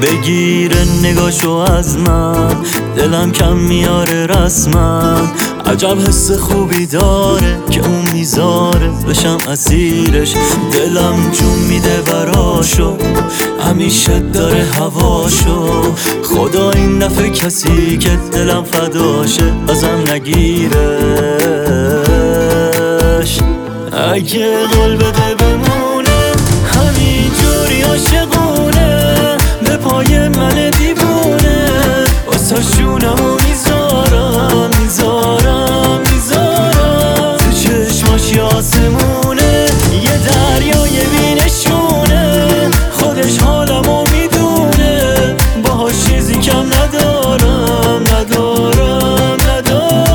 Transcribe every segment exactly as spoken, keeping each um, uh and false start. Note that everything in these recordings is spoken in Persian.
بگیره نگاشو از من، دلم کم میاره رسما. عجب حس خوبی داره که اون میذاره بشم اسیرش. دلم جون میده براشو، همیشه داره هواشو. خدا این دفعه کسی که دلم فداشه ازم نگیرش. اگه قول بده بمونه همینجوری عاشقونه، به پای من دیوونه واسه شونمو میذارم میذارم میذارم. تو چشماش یه آسمونه، یه دریای بینشونه. خودش حالمو میدونه، باهاش چیزی کم ندارم ندارم ندارم.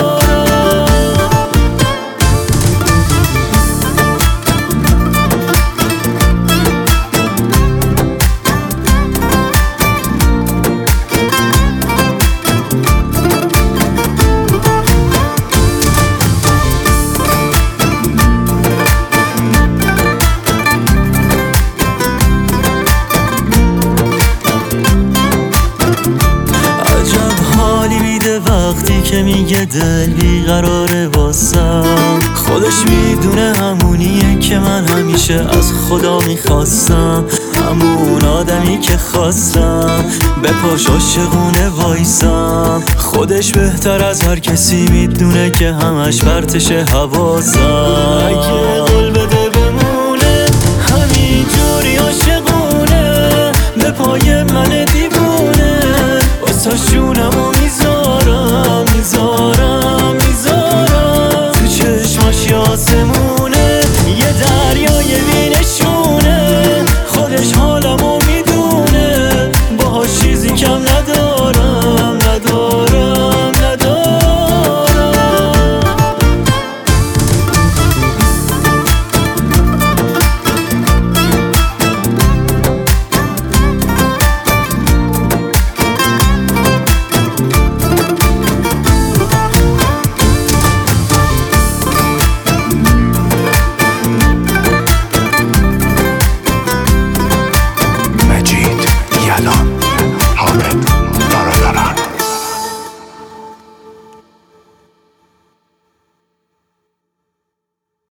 وقتی که میگه دل بیقراره واسم، خودش میدونه همونیه که من همیشه از خدا میخواستم. همون آدمی که خواستم به پاش عاشقونه وایسم. خودش بهتر از هر کسی میدونه که همش برتشه حواسم. اگه قول بده بمونه همینجوری عاشقونه، به پای من دیوونه واسه شونمو میذارم میذارم میذارم. تو چشماش یه آسمونه، یه دریای بینشونه. خودش حالمو میدونه، باهاش چیزی کم ندارم ندارم ندارم. مجید یلان.